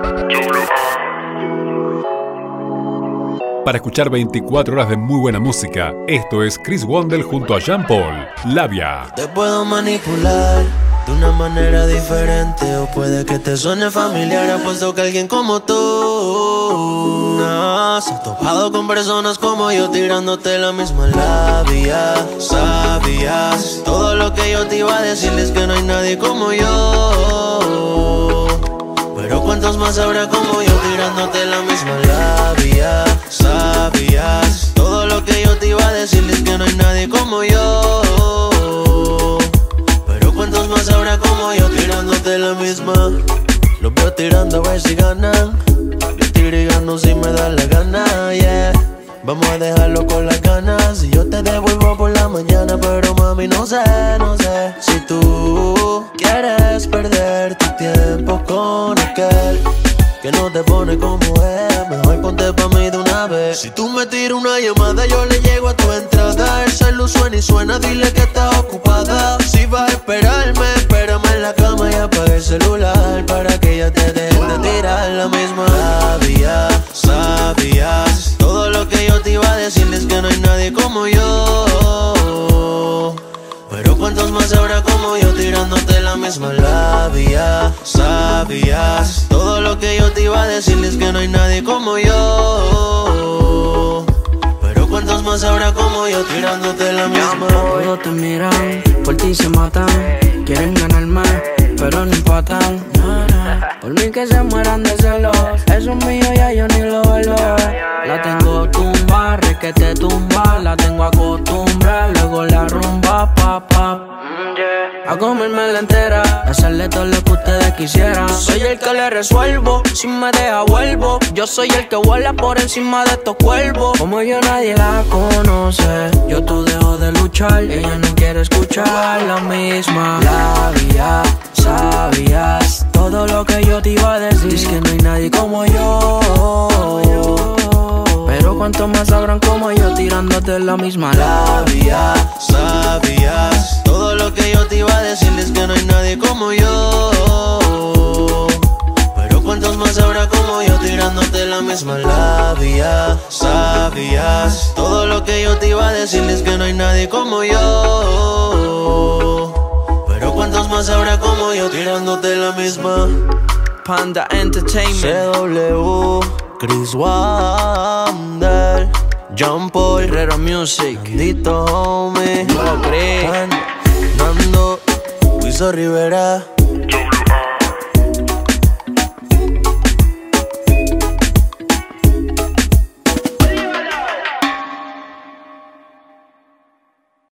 Para escuchar 24 horas de muy buena música, esto es Chris Wandel junto a Jean Paul, Labia. Te puedo manipular de una manera diferente, o puede que te suene familiar, apuesto que alguien como tú no se ha topado con personas como yo tirándote la misma labia. Sabías todo lo que yo te iba a decirles, que no hay nadie como yo. Pero cuántos más habrá como yo tirándote la misma labia. Sabías todo lo que yo te iba a decirles, que no hay nadie como yo. Pero cuántos más habrá como yo tirándote la misma. Los veo tirando a ver si ganan. Yo tiro y gano si me da la gana, yeah. Vamos a dejarlo con las ganas y yo te devuelvo por la mañana. Pero mami, no sé si tú quieres perder tu tiempo con aquel que no te pone como es. Mejor ponte pa' mí de una vez. Si tú me tiras una llamada, yo le llego a tu entrada. El celu suena y suena, dile que estás ocupada. Si vas a esperarme, espérame en la cama y apaga el celular, para que ya te dejen de tirar la misma labia. Sabías todo lo que yo te iba a decirles, que no hay nadie como yo. Pero cuántos más habrá como yo tirándote la misma labia. Sabías todo lo que yo te iba a decirles, que no hay nadie como yo. Pero cuántos más habrá como yo tirándote la misma. Todos te miran, por ti se matan. Quieren ganarme, pero no empatan. Por mí que se mueran de celos, eso es mío, ya yo ni lo velo. La tengo tumba, requete tumba. La tengo acostumbrada, luego la rumba, pa, pa. A comerme la entera, a hacerle todo lo que ustedes quisieran. Soy el que le resuelvo, si me deja vuelvo. Yo soy el que vuela por encima de estos cuervos. Como yo nadie la conoce, yo tú dejo de luchar. Ella no quiere escuchar la misma labia. Sabías todo lo que yo te iba a decir, es que no hay nadie como yo. Pero cuántos más sabrán como yo tirándote la misma labia. Sabías todo lo que yo te iba a decirles, que no hay nadie como yo. Pero cuántos más habrá como yo tirándote la misma labia. Sabías todo lo que yo te iba a decirles, que no hay nadie como yo. Pero cuántos más habrá como yo tirándote la misma. Panda Entertainment, CW, Chris Wandel, Jean Paul, Herrera Music, Dito Homie, no lo crees. Nando, Wiso Rivera.